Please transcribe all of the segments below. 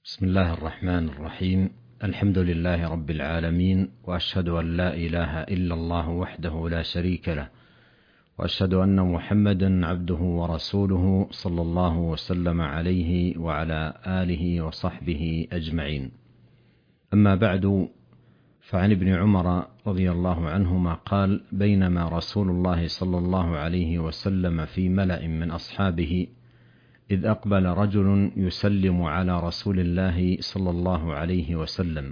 بسم الله الرحمن الرحيم. الحمد لله رب العالمين، وأشهد أن لا إله إلا الله وحده لا شريك له، وأشهد أن محمدا عبده ورسوله صلى الله وسلم عليه وعلى آله وصحبه أجمعين. أما بعد، فعن ابن عمر رضي الله عنهما قال: بينما رسول الله صلى الله عليه وسلم في ملأ من أصحابه إذ أقبل رجل يسلم على رسول الله صلى الله عليه وسلم،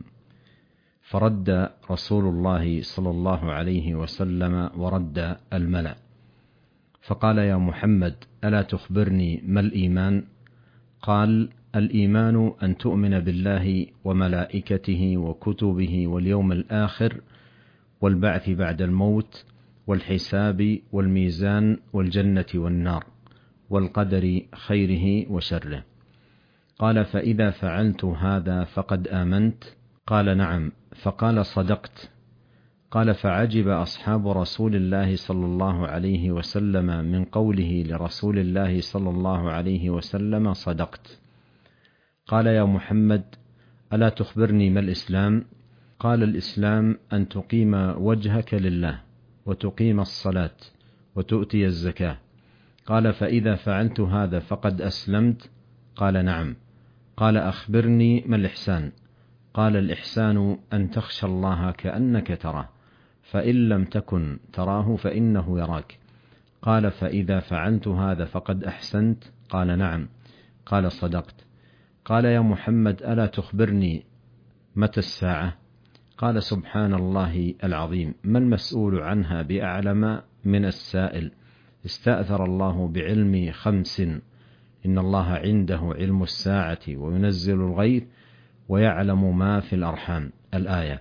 فرد رسول الله صلى الله عليه وسلم ورد الملأ، فقال: يا محمد، ألا تخبرني ما الإيمان؟ قال: الإيمان أن تؤمن بالله وملائكته وكتبه واليوم الآخر والبعث بعد الموت والحساب والميزان والجنة والنار والقدر خيره وشره. قال: فإذا فعلت هذا فقد آمنت؟ قال: نعم. فقال: صدقت. قال: فعجب أصحاب رسول الله صلى الله عليه وسلم من قوله لرسول الله صلى الله عليه وسلم: صدقت. قال: يا محمد، ألا تخبرني ما الإسلام؟ قال: الإسلام أن تقيم وجهك لله وتقيم الصلاة وتؤتي الزكاة. قال: فإذا فعلت هذا فقد أسلمت؟ قال: نعم. قال: أخبرني ما الإحسان؟ قال: الإحسان أن تخشى الله كأنك تراه، فإن لم تكن تراه فإنه يراك. قال: فإذا فعلت هذا فقد أحسنت؟ قال: نعم. قال: صدقت. قال: يا محمد، ألا تخبرني متى الساعة؟ قال: سبحان الله العظيم، ما المسؤول عنها بأعلم من السائل. استأثر الله بعلم 5: إن الله عنده علم الساعة وينزل الغيث ويعلم ما في الأرحام، الآية.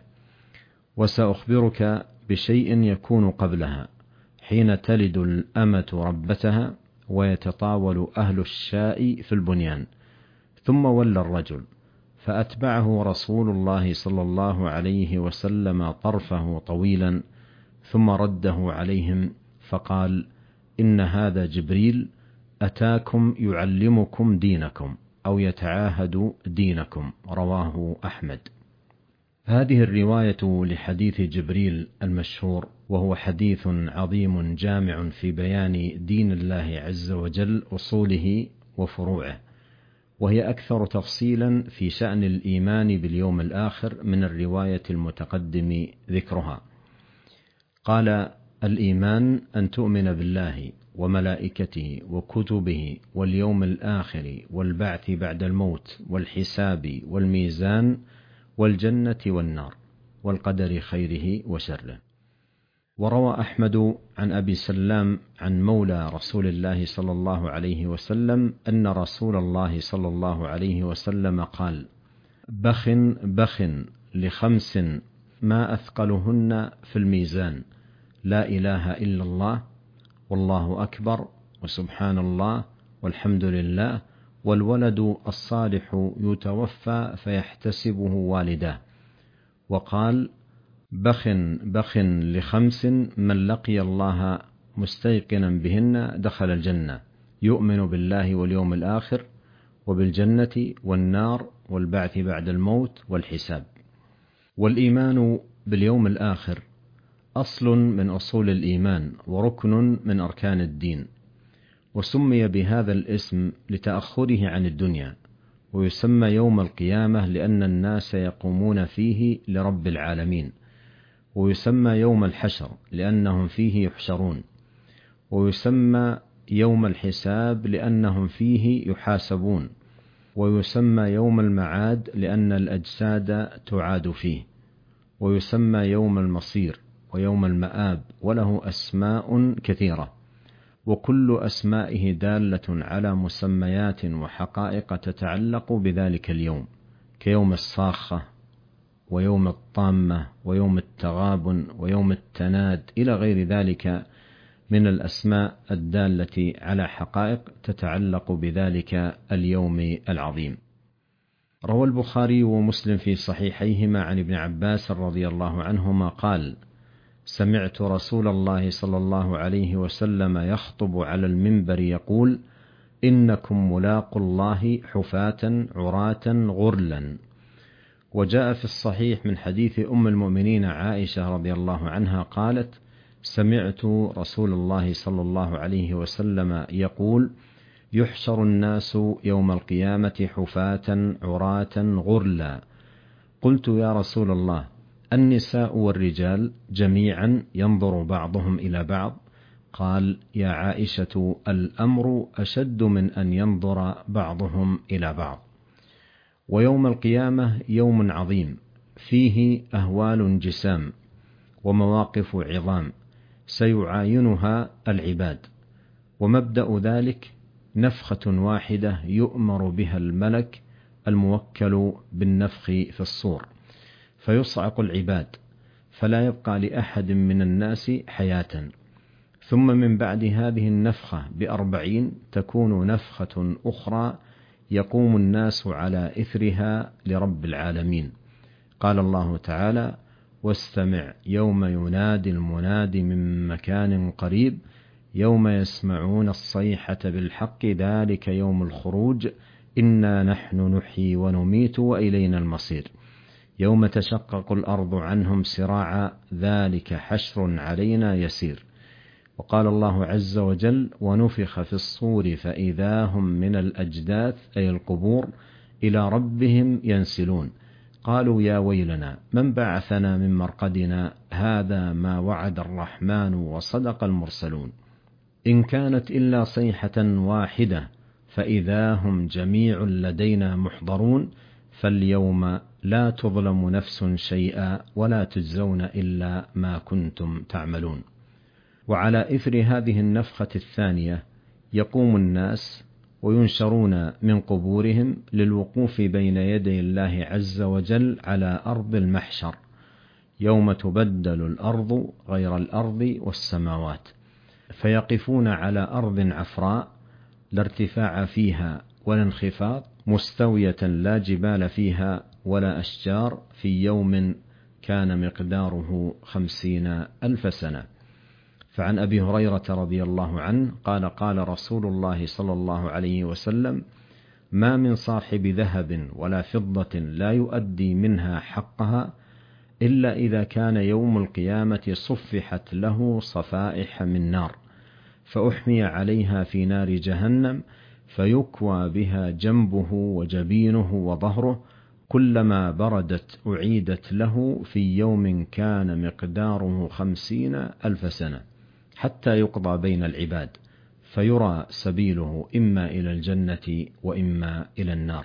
وسأخبرك بشيء يكون قبلها، حين تلد الأمة ربتها ويتطاول أهل الشاء في البنيان. ثم ولى الرجل فأتبعه رسول الله صلى الله عليه وسلم طرفه طويلا، ثم رده عليهم فقال: إن هذا جبريل أتاكم يعلمكم دينكم أو يتعاهد دينكم. رواه أحمد. هذه الرواية لحديث جبريل المشهور، وهو حديث عظيم جامع في بيان دين الله عز وجل، أصوله وفروعه، وهي أكثر تفصيلا في شأن الإيمان باليوم الآخر من الرواية المتقدم ذكرها. قال: الإيمان أن تؤمن بالله وملائكته وكتبه واليوم الآخر والبعث بعد الموت والحساب والميزان والجنة والنار والقدر خيره وشره. وروى أحمد عن أبي سلام عن مولى رسول الله صلى الله عليه وسلم أن رسول الله صلى الله عليه وسلم قال: بخ بخ ل5 ما أثقلهن في الميزان: لا إله إلا الله، والله أكبر، وسبحان الله، والحمد لله، والولد الصالح يتوفى فيحتسبه والداه. وقال: بخ بخ ل5 من لقي الله مستيقنا بهن دخل الجنة، يؤمن بالله واليوم الآخر وبالجنة والنار والبعث بعد الموت والحساب. والإيمان باليوم الآخر أصل من أصول الإيمان وركن من أركان الدين، وسمي بهذا الاسم لتأخره عن الدنيا، ويسمى يوم القيامة لأن الناس يقومون فيه لرب العالمين، ويسمى يوم الحشر لأنهم فيه يحشرون، ويسمى يوم الحساب لأنهم فيه يحاسبون، ويسمى يوم المعاد لأن الأجساد تعاد فيه، ويسمى يوم المصير ويوم المآب، وله أسماء كثيرة، وكل أسمائه دالة على مسميات وحقائق تتعلق بذلك اليوم، كيوم الصاخة ويوم الطامة ويوم التغابن ويوم التناد إلى غير ذلك من الأسماء الدالة على حقائق تتعلق بذلك اليوم العظيم. روى البخاري ومسلم في صحيحيهما عن ابن عباس رضي الله عنهما قال: سمعت رسول الله صلى الله عليه وسلم يخطب على المنبر يقول: إنكم ملاقوا الله حفاة عراة غرلا. وجاء في الصحيح من حديث أم المؤمنين عائشة رضي الله عنها قالت: سمعت رسول الله صلى الله عليه وسلم يقول: يحشر الناس يوم القيامة حفاة عراة غرلا. قلت: يا رسول الله، النساء والرجال جميعا ينظر بعضهم إلى بعض؟ قال: يا عائشة، الأمر أشد من أن ينظر بعضهم إلى بعض. ويوم القيامة يوم عظيم فيه أهوال جسام ومواقف عظام سيعاينها العباد، ومبدأ ذلك نفخة واحدة يؤمر بها الملك الموكل بالنفخ في الصور، فيصعق العباد فلا يبقى لأحد من الناس حياة. ثم من بعد هذه النفخة ب40 تكون نفخة أخرى يقوم الناس على إثرها لرب العالمين. قال الله تعالى: واستمع يوم ينادي المناد من مكان قريب يوم يسمعون الصيحة بالحق ذلك يوم الخروج إنا نحن نحيي ونميت وإلينا المصير يوم تشقق الأرض عنهم سراعا ذلك حشر علينا يسير. وقال الله عز وجل: ونفخ في الصور فإذا هم من الأجداث أي القبور إلى ربهم ينسلون. قالوا: يا ويلنا من بعثنا من مرقدنا هذا ما وعد الرحمن وصدق المرسلون. إن كانت إلا صيحة واحدة فإذا هم جميع لدينا محضرون فاليوم لا تظلم نفس شيئا ولا تجزون إلا ما كنتم تعملون. وعلى إثر هذه النفخة الثانية يقوم الناس وينشرون من قبورهم للوقوف بين يدي الله عز وجل على أرض المحشر يوم تبدل الأرض غير الأرض والسماوات، فيقفون على أرض عفراء لا ارتفاع فيها ولا انخفاض، مستوية لا جبال فيها ولا أشجار، في يوم كان مقداره 50,000 سنة. فعن أبي هريرة رضي الله عنه قال: قال رسول الله صلى الله عليه وسلم: ما من صاحب ذهب ولا فضة لا يؤدي منها حقها إلا إذا كان يوم القيامة صفحت له صفائح من نار فأحمي عليها في نار جهنم فيكوى بها جنبه وجبينه وظهره، كلما بردت أعيدت له في يوم كان مقداره 50,000 سنة حتى يقضى بين العباد فيرى سبيله إما إلى الجنة وإما إلى النار.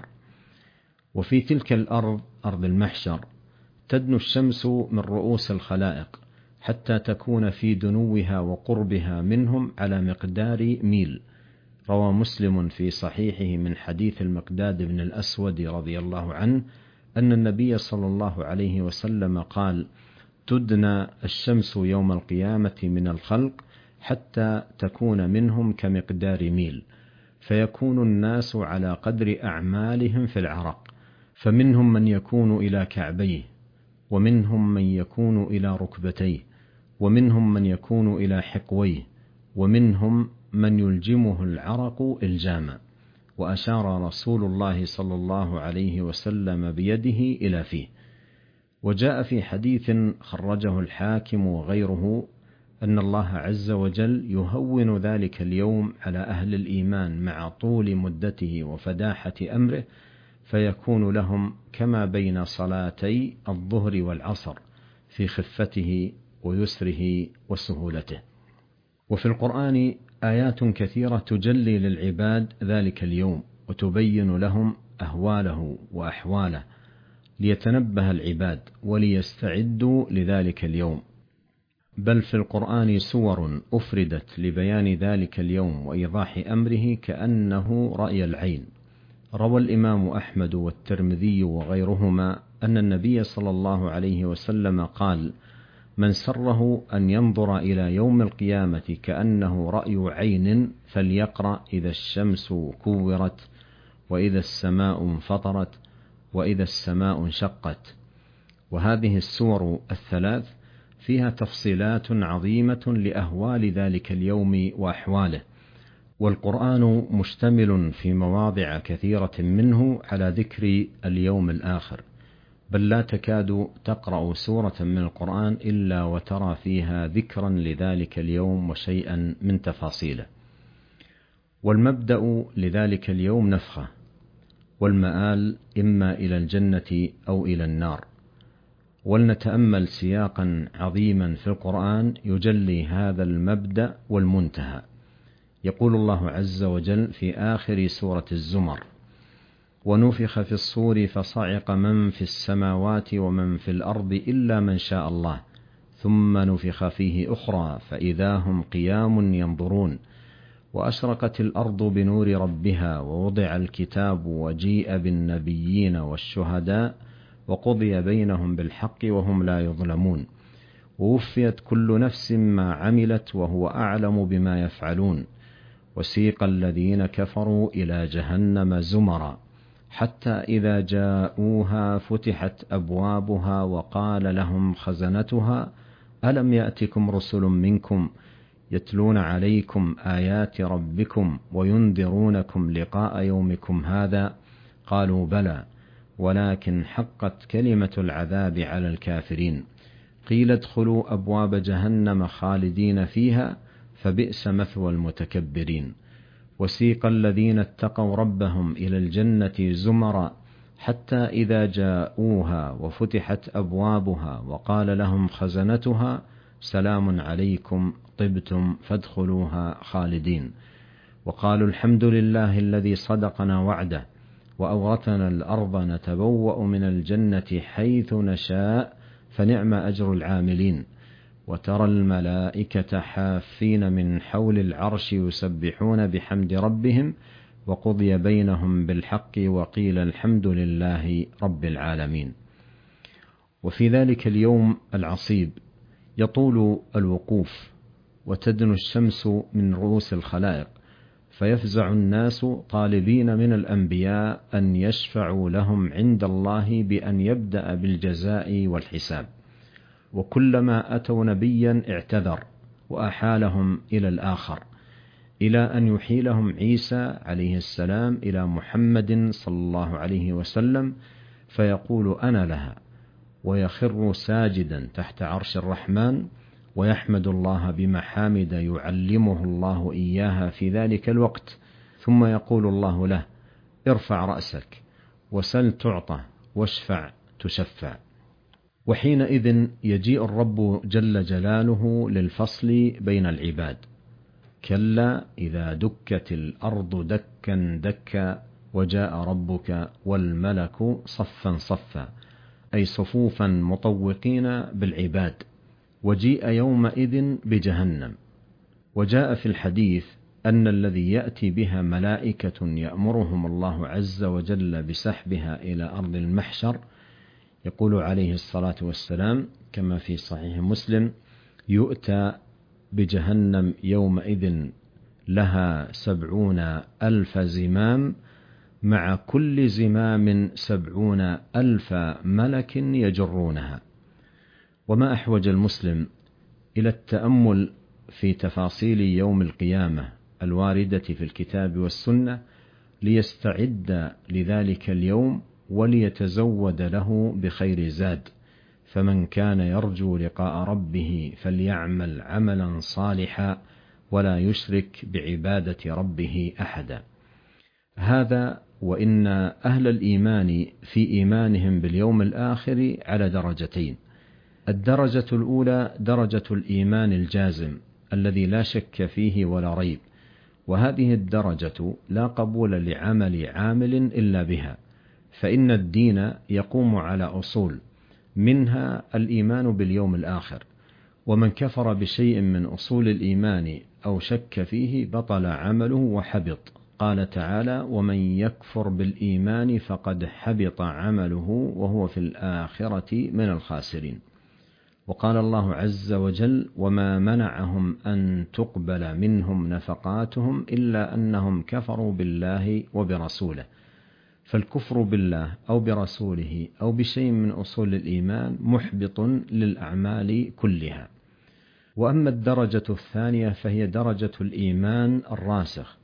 وفي تلك الأرض أرض المحشر تدنو الشمس من رؤوس الخلائق حتى تكون في دنوها وقربها منهم على مقدار ميل. روى مسلم في صحيحه من حديث المقداد بن الأسود رضي الله عنه أن النبي صلى الله عليه وسلم قال: تدنى الشمس يوم القيامة من الخلق حتى تكون منهم كمقدار ميل، فيكون الناس على قدر أعمالهم في العرق، فمنهم من يكون إلى كعبيه، ومنهم من يكون إلى ركبتيه، ومنهم من يكون إلى حقويه، ومنهم من يلجمه العرق إلجاما. وأشار رسول الله صلى الله عليه وسلم بيده إلى فيه. وجاء في حديث خرجه الحاكم وغيره أن الله عز وجل يهون ذلك اليوم على أهل الإيمان مع طول مدته وفداحة أمره، فيكون لهم كما بين صلاتي الظهر والعصر في خفته ويسره وسهولته. وفي القرآن آيات كثيرة تجلي للعباد ذلك اليوم وتبين لهم أهواله وأحواله ليتنبه العباد وليستعدوا لذلك اليوم. بل في القرآن سور أفردت لبيان ذلك اليوم وإيضاح أمره كأنه رأي العين. روى الإمام أحمد والترمذي وغيرهما أن النبي صلى الله عليه وسلم قال: من سره أن ينظر إلى يوم القيامة كأنه رأي عين فليقرأ إذا الشمس كورت، وإذا السماء انفطرت، وإذا السماء انشقت. وهذه السور الثلاث فيها تفصيلات عظيمة لأهوال ذلك اليوم وأحواله، والقرآن مشتمل في مواضع كثيرة منه على ذكر اليوم الآخر، بل لا تكاد تقرأ سورة من القرآن إلا وترى فيها ذكرا لذلك اليوم وشيئا من تفاصيله. والمبدأ لذلك اليوم نفخة، والمآل إما إلى الجنة أو إلى النار. ولنتأمل سياقا عظيما في القرآن يجلي هذا المبدأ والمنتهى. يقول الله عز وجل في آخر سورة الزمر: ونفخ في الصور فصعق من في السماوات ومن في الأرض إلا من شاء الله ثم نفخ فيه أخرى فإذا هم قيام ينظرون وأشرقت الأرض بنور ربها ووضع الكتاب وجيء بالنبيين والشهداء وقضي بينهم بالحق وهم لا يظلمون ووفيت كل نفس ما عملت وهو أعلم بما يفعلون وسيق الذين كفروا إلى جهنم زمرا حتى إذا جاءوها فتحت أبوابها وقال لهم خزنتها ألم يأتكم رسل منكم يتلون عليكم آيات ربكم وينذرونكم لقاء يومكم هذا قالوا بلى ولكن حقت كلمة العذاب على الكافرين قيل ادخلوا أبواب جهنم خالدين فيها فبئس مثوى المتكبرين وسيق الذين اتقوا ربهم إلى الجنة زمرا حتى إذا جاءوها وفتحت أبوابها وقال لهم خزنتها سلام عليكم طبتم فادخلوها خالدين وقالوا الحمد لله الذي صدقنا وعده وأورثنا الأرض نتبوأ من الجنة حيث نشاء فنعم أجر العاملين وترى الملائكة حافين من حول العرش يسبحون بحمد ربهم وقضي بينهم بالحق وقيل الحمد لله رب العالمين. وفي ذلك اليوم العصيب يطول الوقوف وتدنو الشمس من رؤوس الخلائق فيفزع الناس طالبين من الأنبياء أن يشفعوا لهم عند الله بأن يبدأ بالجزاء والحساب، وكلما أتوا نبيا اعتذر وأحالهم إلى الآخر إلى أن يحيلهم عيسى عليه السلام إلى محمد صلى الله عليه وسلم فيقول أنا لها ويخر ساجدا تحت عرش الرحمن ويحمد الله بمحامد يعلمه الله إياها في ذلك الوقت ثم يقول الله له ارفع رأسك وسل تعطى واشفع تشفع. وحينئذ يجيء الرب جل جلاله للفصل بين العباد كلا إذا دكت الأرض دكا دكا وجاء ربك والملك صفا صفا أي صفوفا مطوقين بالعباد وجيء يومئذ بجهنم. وجاء في الحديث أن الذي يأتي بها ملائكة يأمرهم الله عز وجل بسحبها إلى أرض المحشر يقول عليه الصلاة والسلام كما في صحيح مسلم يؤتى بجهنم يومئذ لها 70,000 زمام مع كل زمام 70,000 ملك يجرونها. وما أحوج المسلم إلى التأمل في تفاصيل يوم القيامة الواردة في الكتاب والسنة ليستعد لذلك اليوم وليتزود له بخير زاد، فمن كان يرجو لقاء ربه فليعمل عملا صالحا ولا يشرك بعبادة ربه أحدا. هذا وإن أهل الإيمان في إيمانهم باليوم الآخر على درجتين: الدرجة الأولى درجة الإيمان الجازم الذي لا شك فيه ولا ريب، وهذه الدرجة لا قبول لعمل عامل إلا بها، فإن الدين يقوم على أصول منها الإيمان باليوم الآخر، ومن كفر بشيء من أصول الإيمان أو شك فيه بطل عمله وحبط. قال تعالى ومن يكفر بالإيمان فقد حبط عمله وهو في الآخرة من الخاسرين. وقال الله عز وجل وما منعهم أن تقبل منهم نفقاتهم إلا أنهم كفروا بالله وبرسوله. فالكفر بالله أو برسوله أو بشيء من أصول الإيمان محبط للأعمال كلها. وأما الدرجة الثانية فهي درجة الإيمان الراسخ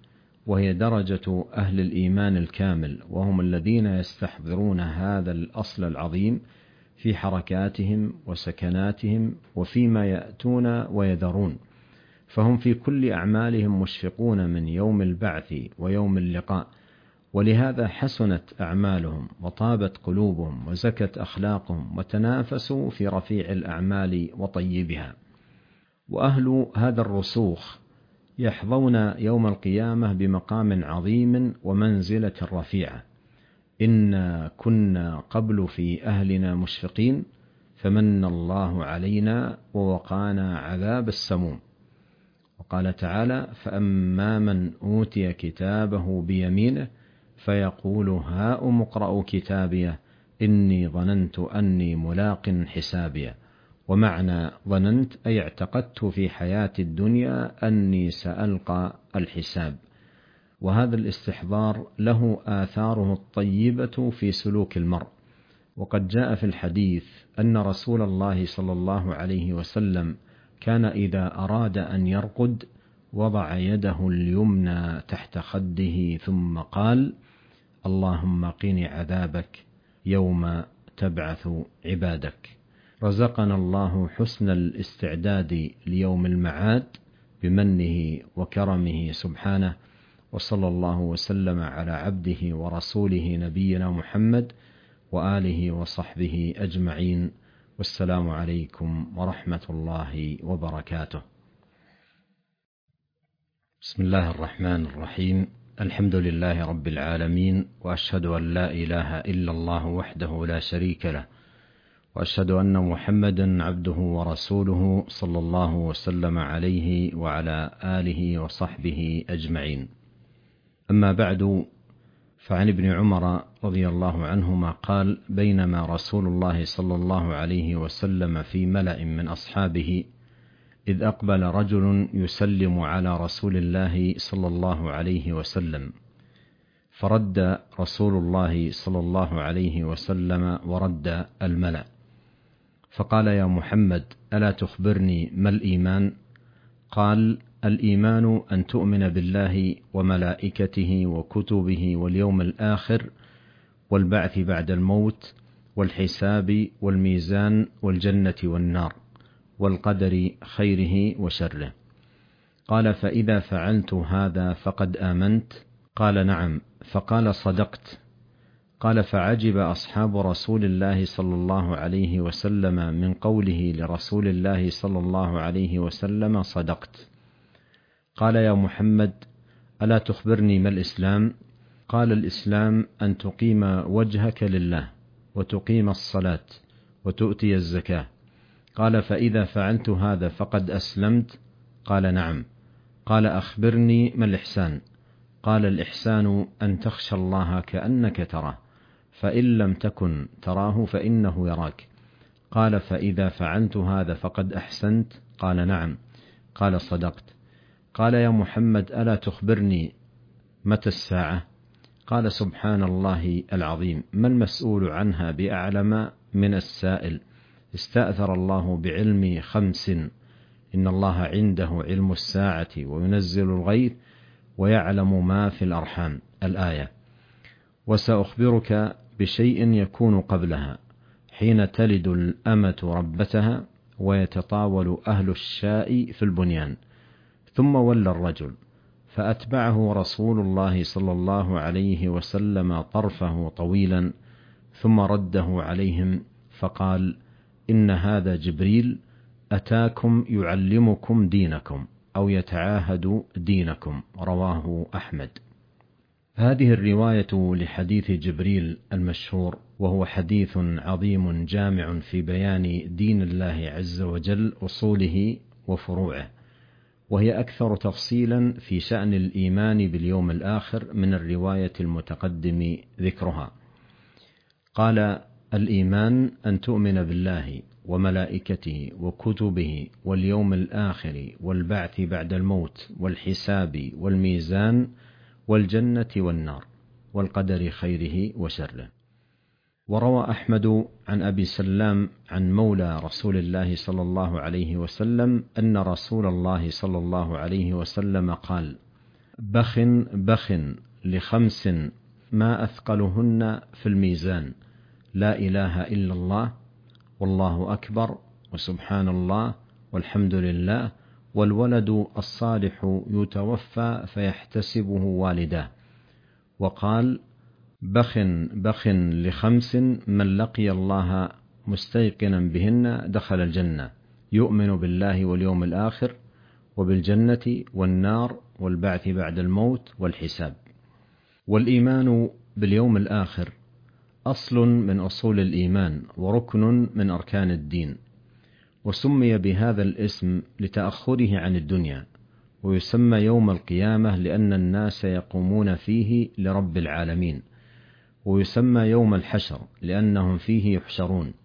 وهي درجة أهل الإيمان الكامل، وهم الذين يستحضرون هذا الأصل العظيم في حركاتهم وسكناتهم وفيما يأتون ويذرون، فهم في كل أعمالهم مشفقون من يوم البعث ويوم اللقاء، ولهذا حسنت أعمالهم وطابت قلوبهم وزكت أخلاقهم وتنافسوا في رفيع الأعمال وطيبها. وأهل هذا الرسوخ يحظون يوم القيامة بمقام عظيم ومنزلة رفيعة. إنا كنا قبل في أهلنا مشفقين فمن الله علينا ووقانا عذاب السموم. وقال تعالى: فأما من أوتي كتابه بيمينه فيقول هاؤم اقرءوا كتابيه إني ظننت أني ملاق حسابيه. ومعنى ظننت أي اعتقدت في حياة الدنيا أني سألقى الحساب. وهذا الاستحضار له آثاره الطيبة في سلوك المرء. وقد جاء في الحديث أن رسول الله صلى الله عليه وسلم كان إذا أراد أن يرقد وضع يده اليمنى تحت خده ثم قال: اللهم قني عذابك يوم تبعث عبادك. رزقنا الله حسن الاستعداد ليوم المعاد بمنه وكرمه سبحانه، وصلى الله وسلم على عبده ورسوله نبينا محمد وآله وصحبه أجمعين، والسلام عليكم ورحمة الله وبركاته. بسم الله الرحمن الرحيم. الحمد لله رب العالمين، وأشهد أن لا إله إلا الله وحده لا شريك له، وأشهد أن محمدا عبده ورسوله صلى الله وسلم عليه وعلى آله وصحبه أجمعين. أما بعد، فعن ابن عمر رضي الله عنهما قال: بينما رسول الله صلى الله عليه وسلم في ملأ من أصحابه إذ أقبل رجل يسلم على رسول الله صلى الله عليه وسلم، فرد رسول الله صلى الله عليه وسلم ورد الملأ، فقال: يا محمد، ألا تخبرني ما الإيمان؟ قال: الإيمان أن تؤمن بالله وملائكته وكتبه واليوم الآخر والبعث بعد الموت والحساب والميزان والجنة والنار والقدر خيره وشره. قال: فإذا فعلت هذا فقد آمنت؟ قال: نعم. فقال: صدقت. قال: فعجب أصحاب رسول الله صلى الله عليه وسلم من قوله لرسول الله صلى الله عليه وسلم: صدقت. قال: يا محمد، ألا تخبرني ما الإسلام؟ قال: الإسلام أن تقيم وجهك لله وتقيم الصلاة وتؤتي الزكاة. قال: فإذا فعلت هذا فقد أسلمت؟ قال: نعم. قال: أخبرني ما الإحسان؟ قال: الإحسان أن تخشى الله كأنك تراه، فإن لم تكن تراه فإنه يراك. قال: فإذا فعلت هذا فقد أحسنت؟ قال: نعم. قال: صدقت. قال: يا محمد، ألا تخبرني متى الساعة؟ قال: سبحان الله العظيم، ما المسؤول عنها بأعلم من السائل. استأثر الله بعلم 5: إن الله عنده علم الساعة وينزل الغيث ويعلم ما في الأرحام، الآية. وسأخبرك بشيء يكون قبلها، حين تلد الأمة ربتها ويتطاول أهل الشاء في البنيان. ثم ولى الرجل فأتبعه رسول الله صلى الله عليه وسلم طرفه طويلا، ثم رده عليهم فقال: إن هذا جبريل أتاكم يعلمكم دينكم أو يتعاهد دينكم. رواه أحمد. هذه الرواية لحديث جبريل المشهور، وهو حديث عظيم جامع في بيان دين الله عز وجل، أصوله وفروعه، وهي أكثر تفصيلا في شأن الإيمان باليوم الآخر من الرواية المتقدم ذكرها. قال: الإيمان أن تؤمن بالله وملائكته وكتبه واليوم الآخر والبعث بعد الموت والحساب والميزان والجنة والنار والقدر خيره وشره. وروى أحمد عن أبي سلام عن مولى رسول الله صلى الله عليه وسلم أن رسول الله صلى الله عليه وسلم قال: بخ بخ ل5 ما أثقلهن في الميزان: لا إله إلا الله، والله أكبر، وسبحان الله، والحمد لله، والولد الصالح يتوفى فيحتسبه والداه. وقال: بخ بخ ل5 من لقي الله مستيقنا بهن دخل الجنة، يؤمن بالله واليوم الآخر وبالجنة والنار والبعث بعد الموت والحساب. والإيمان باليوم الآخر أصل من أصول الإيمان وركن من أركان الدين، وسمي بهذا الاسم لتأخره عن الدنيا، ويسمى يوم القيامة لأن الناس يقومون فيه لرب العالمين، ويسمى يوم الحشر لأنهم فيه يحشرون،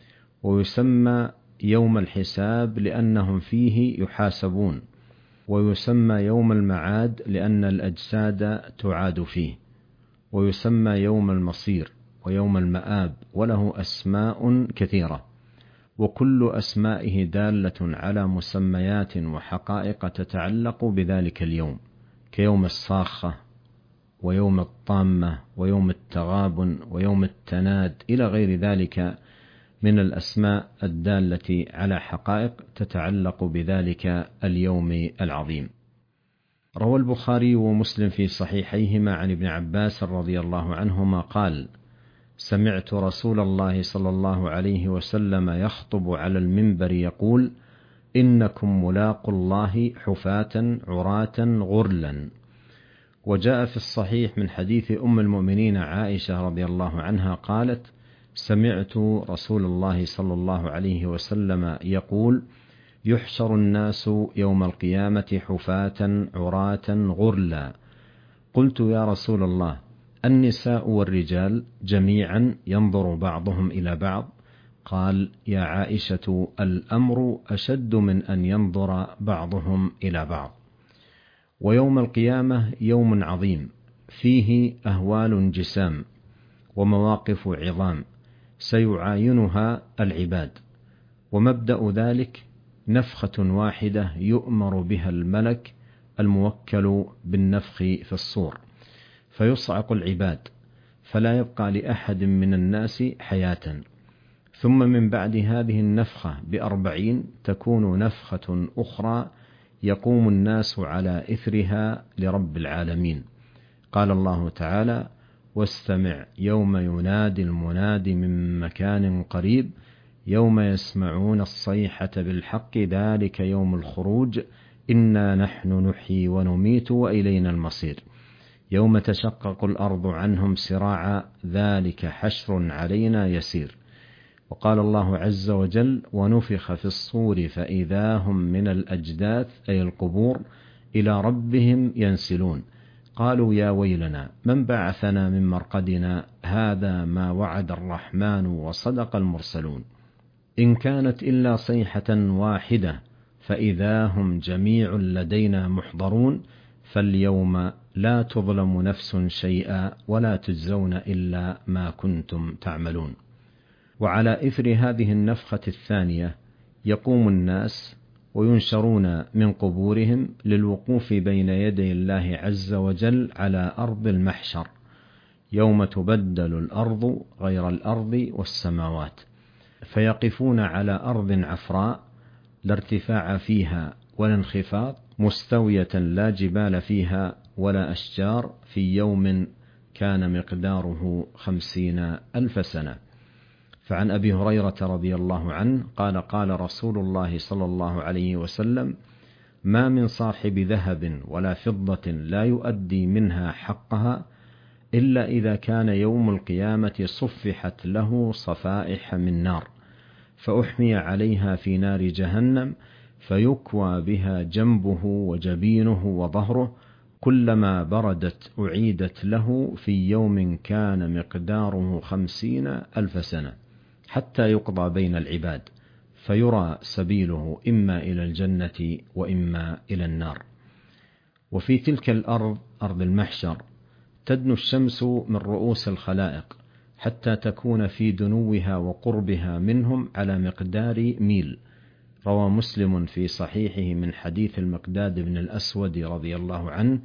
ويسمى يوم الحساب لأنهم فيه يحاسبون، ويسمى يوم المعاد لأن الأجساد تعاد فيه، ويسمى يوم المصير ويوم المآب، وله أسماء كثيرة، وكل أسمائه دالة على مسميات وحقائق تتعلق بذلك اليوم، كيوم الصاخة ويوم الطامة ويوم التغابن ويوم التناد إلى غير ذلك من الأسماء الدالة على حقائق تتعلق بذلك اليوم العظيم. روى البخاري ومسلم في صحيحيهما عن ابن عباس رضي الله عنهما قال: سمعت رسول الله صلى الله عليه وسلم يخطب على المنبر يقول: إنكم ملاقوا الله حفاة عراة غرلا. وجاء في الصحيح من حديث أم المؤمنين عائشة رضي الله عنها قالت: سمعت رسول الله صلى الله عليه وسلم يقول: يحشر الناس يوم القيامة حفاة عراة غرلا. قلت: يا رسول الله، النساء والرجال جميعا ينظر بعضهم إلى بعض؟ قال: يا عائشة، الأمر أشد من أن ينظر بعضهم إلى بعض. ويوم القيامة يوم عظيم فيه أهوال جسام ومواقف عظام سيعاينها العباد، ومبدأ ذلك نفخة واحدة يؤمر بها الملك الموكل بالنفخ في الصور، فيصعق العباد فلا يبقى لأحد من الناس حياة، ثم من بعد هذه النفخة ب40 تكون نفخة أخرى يقوم الناس على إثرها لرب العالمين. قال الله تعالى: واستمع يوم ينادي المناد من مكان قريب يوم يسمعون الصيحة بالحق ذلك يوم الخروج إنا نحن نحيي ونميت وإلينا المصير يوم تشقق الأرض عنهم سراعا ذلك حشر علينا يسير. وقال الله عز وجل: ونفخ في الصور فإذا هم من الأجداث أي القبور إلى ربهم ينسلون. قالوا: يا ويلنا من بعثنا من مرقدنا هذا ما وعد الرحمن وصدق المرسلون. إن كانت إلا صيحة واحدة فإذا هم جميع لدينا محضرون فاليوم لا تظلم نفس شيئا ولا تجزون إلا ما كنتم تعملون. وعلى إثر هذه النفخة الثانية يقوم الناس وينشرون من قبورهم للوقوف بين يدي الله عز وجل على أرض المحشر يوم تبدل الأرض غير الأرض والسماوات، فيقفون على أرض عفراء لا ارتفاع فيها ولا انخفاض، مستوية لا جبال فيها ولا أشجار، في يوم كان مقداره 50,000 سنة. فعن أبي هريرة رضي الله عنه قال: قال رسول الله صلى الله عليه وسلم: ما من صاحب ذهب ولا فضة لا يؤدي منها حقها إلا إذا كان يوم القيامة صفحت له صفائح من نار، فأحمي عليها في نار جهنم، فيكوى بها جنبه وجبينه وظهره، كلما بردت أعيدت له في يوم كان مقداره 50,000 سنة، حتى يقضى بين العباد، فيرى سبيله إما إلى الجنة وإما إلى النار. وفي تلك الأرض أرض المحشر تدنو الشمس من رؤوس الخلائق حتى تكون في دنوها وقربها منهم على مقدار ميل. روى مسلم في صحيحه من حديث المقداد بن الأسود رضي الله عنه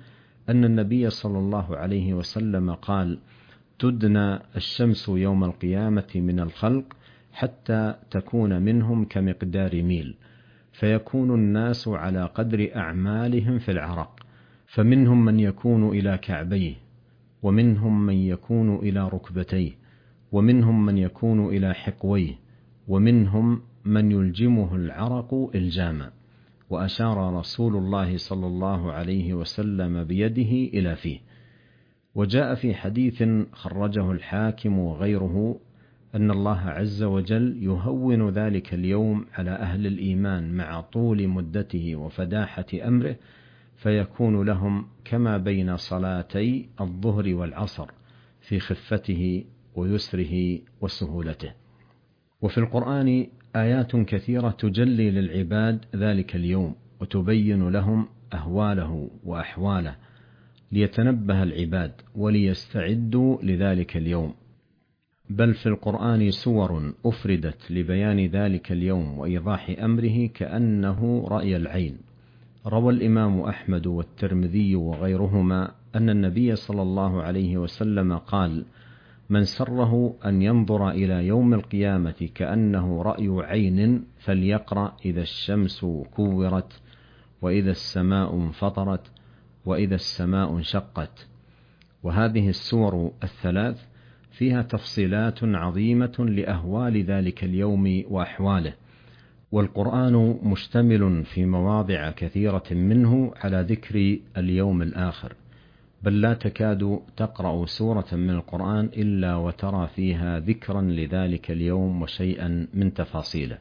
أن النبي صلى الله عليه وسلم قال: تدنى الشمس يوم القيامة من الخلق حتى تكون منهم كمقدار ميل، فيكون الناس على قدر أعمالهم في العرق، فمنهم من يكون إلى كعبيه، ومنهم من يكون إلى ركبتيه، ومنهم من يكون إلى حقويه، ومنهم من يلجمه العرق إلجاما. وأشار رسول الله صلى الله عليه وسلم بيده إلى فيه. وجاء في حديث خرجه الحاكم وغيره أن الله عز وجل يهون ذلك اليوم على أهل الإيمان مع طول مدته وفداحة أمره، فيكون لهم كما بين صلاتي الظهر والعصر في خفته ويسره وسهولته. وفي القرآن آيات كثيرة تجلي للعباد ذلك اليوم وتبين لهم أهواله وأحواله، ليتنبه العباد وليستعدوا لذلك اليوم. بل في القرآن سور أفردت لبيان ذلك اليوم وإيضاح أمره كأنه رأي العين. روى الإمام أحمد والترمذي وغيرهما أن النبي صلى الله عليه وسلم قال: من سره أن ينظر إلى يوم القيامة كأنه رأي عين فليقرأ إذا الشمس كورت، وإذا السماء انفطرت، وإذا السماء انشقت. وهذه السور الثلاث فيها تفصيلات عظيمة لأهوال ذلك اليوم وأحواله، والقرآن مشتمل في مواضع كثيرة منه على ذكر اليوم الآخر، بل لا تكاد تقرأ سورة من القرآن إلا وترى فيها ذكرا لذلك اليوم وشيئا من تفاصيله.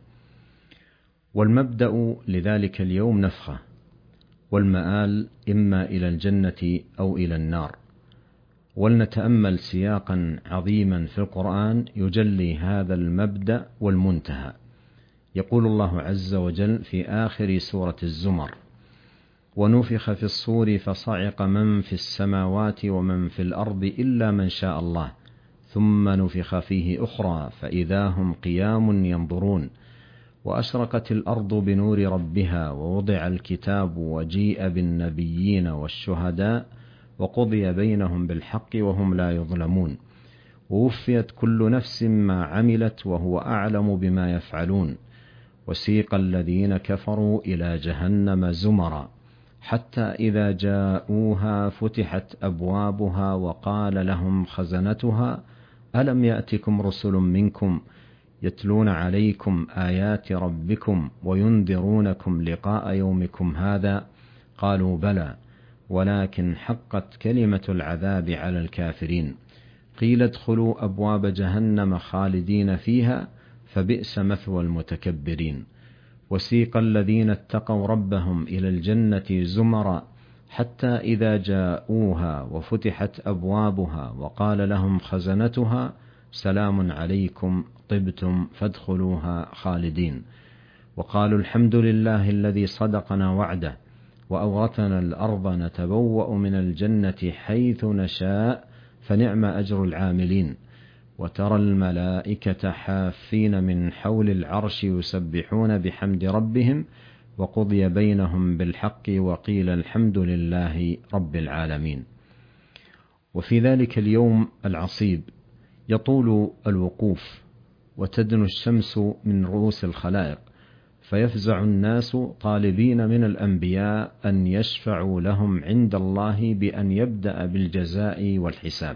والمبدأ لذلك اليوم نفخة، والمآل إما إلى الجنة أو إلى النار. ولنتأمل سياقا عظيما في القرآن يجلي هذا المبدأ والمنتهى. يقول الله عز وجل في آخر سورة الزمر: ونفخ في الصور فصعق من في السماوات ومن في الأرض إلا من شاء الله ثم نفخ فيه أخرى فإذا هم قيام ينظرون وأشرقت الأرض بنور ربها ووضع الكتاب وجيء بالنبيين والشهداء وقضي بينهم بالحق وهم لا يظلمون ووفيت كل نفس ما عملت وهو أعلم بما يفعلون وسيق الذين كفروا إلى جهنم زمرا حتى إذا جاءوها فتحت أبوابها وقال لهم خزنتها ألم يأتكم رسل منكم يتلون عليكم آيات ربكم وينذرونكم لقاء يومكم هذا قالوا بلى ولكن حقت كلمة العذاب على الكافرين قيل ادخلوا أبواب جهنم خالدين فيها فبئس مثوى المتكبرين وسيق الذين اتقوا ربهم إلى الجنة زمرا حتى إذا جاءوها وفتحت أبوابها وقال لهم خزنتها سلام عليكم طبتم فادخلوها خالدين وقالوا الحمد لله الذي صدقنا وعده وأورثنا الأرض نتبوأ من الجنة حيث نشاء فنعم أجر العاملين وترى الملائكة حافين من حول العرش يسبحون بحمد ربهم وقضي بينهم بالحق وقيل الحمد لله رب العالمين. وفي ذلك اليوم العصيب يطول الوقوف وتدنو الشمس من رؤوس الخلائق فيفزع الناس طالبين من الأنبياء أن يشفعوا لهم عند الله بأن يبدأ بالجزاء والحساب،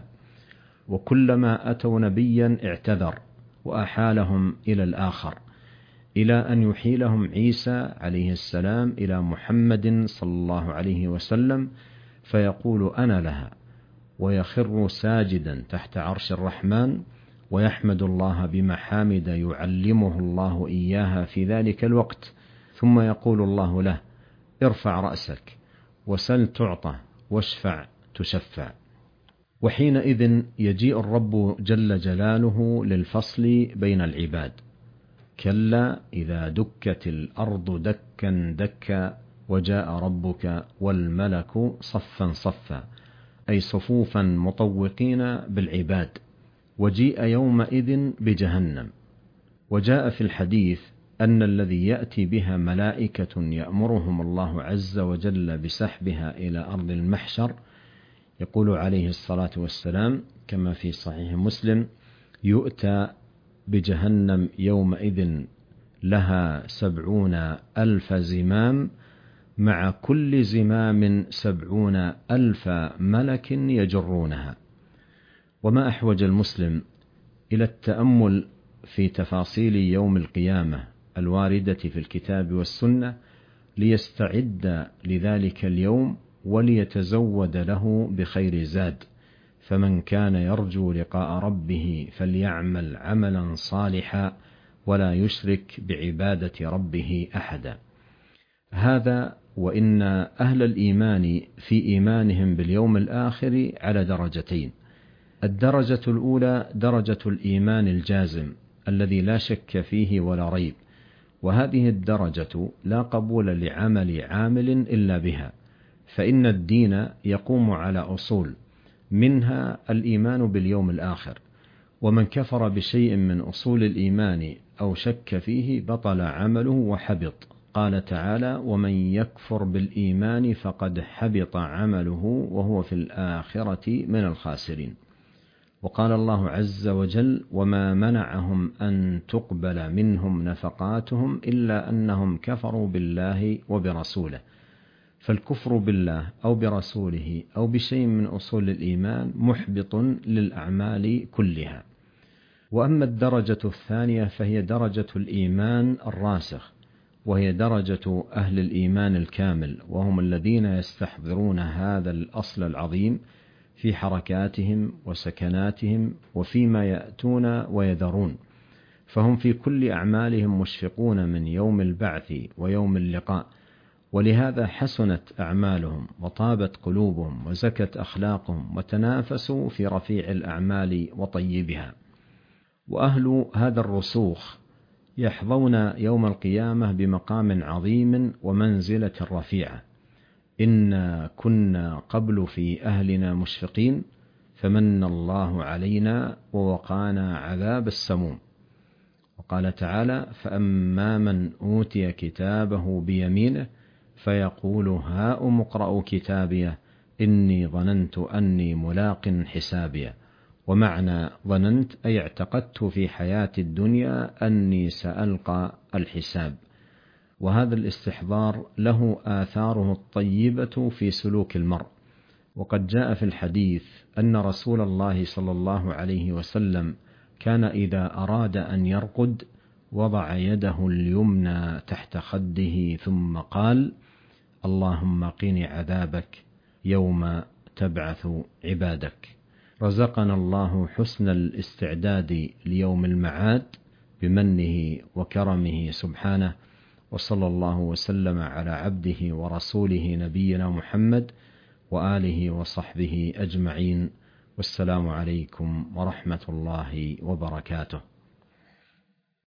وكلما أتوا نبيا اعتذر وأحالهم إلى الآخر إلى أن يحيلهم عيسى عليه السلام إلى محمد صلى الله عليه وسلم فيقول أنا لها ويخر ساجدا تحت عرش الرحمن ويحمد الله بمحامد يعلمه الله إياها في ذلك الوقت ثم يقول الله له ارفع رأسك وسل تعطى واشفع تشفع. وحينئذ يجيء الرب جل جلاله للفصل بين العباد كلا إذا دكت الأرض دكا دكا وجاء ربك والملك صفا صفا أي صفوفا مطوقين بالعباد وجيء يومئذ بجهنم. وجاء في الحديث أن الذي يأتي بها ملائكة يأمرهم الله عز وجل بسحبها إلى أرض المحشر يقول عليه الصلاة والسلام كما في صحيح مسلم: يؤتى بجهنم يومئذ لها 70,000 زمام، مع كل زمام 70,000 ملك يجرونها. وما أحوج المسلم إلى التأمل في تفاصيل يوم القيامة الواردة في الكتاب والسنة ليستعد لذلك اليوم وليتزود له بخير زاد. فمن كان يرجو لقاء ربه فليعمل عملا صالحا ولا يشرك بعبادة ربه أحدا. هذا وإن أهل الإيمان في إيمانهم باليوم الآخر على درجتين: الدرجة الأولى درجة الإيمان الجازم الذي لا شك فيه ولا ريب، وهذه الدرجة لا قبول لعمل عامل إلا بها، فإن الدين يقوم على أصول، منها الإيمان باليوم الآخر، ومن كفر بشيء من أصول الإيمان أو شك فيه بطل عمله وحبط. قال تعالى: ومن يكفر بالإيمان فقد حبط عمله وهو في الآخرة من الخاسرين. وقال الله عز وجل: وما منعهم أن تقبل منهم نفقاتهم إلا أنهم كفروا بالله وبرسوله. فالكفر بالله أو برسوله أو بشيء من أصول الإيمان محبط للأعمال كلها. وأما الدرجة الثانية فهي درجة الإيمان الراسخ، وهي درجة أهل الإيمان الكامل، وهم الذين يستحضرون هذا الأصل العظيم في حركاتهم وسكناتهم وفيما يأتون ويذرون، فهم في كل أعمالهم مشفقون من يوم البعث ويوم اللقاء، ولهذا حسنت أعمالهم وطابت قلوبهم وزكت أخلاقهم وتنافسوا في رفيع الأعمال وطيبها. وأهل هذا الرسوخ يحظون يوم القيامة بمقام عظيم ومنزلة رفيعة. إنا كنا قبل في أهلنا مشفقين فمن الله علينا ووقانا عذاب السموم. وقال تعالى: فأما من أوتي كتابه بيمينه فيقول هاؤم اقرءوا كتابيه إني ظننت أني ملاق حسابيه. ومعنى ظننت أي اعتقدت في حياة الدنيا أني سألقى الحساب. وهذا الاستحضار له آثاره الطيبة في سلوك المرء. وقد جاء في الحديث أن رسول الله صلى الله عليه وسلم كان إذا أراد أن يرقد وضع يده اليمنى تحت خده ثم قال: اللهم قني عذابك يوم تبعث عبادك. رزقنا الله حسن الاستعداد ليوم المعاد بمنه وكرمه سبحانه، وصلى الله وسلم على عبده ورسوله نبينا محمد وآله وصحبه أجمعين، والسلام عليكم ورحمة الله وبركاته.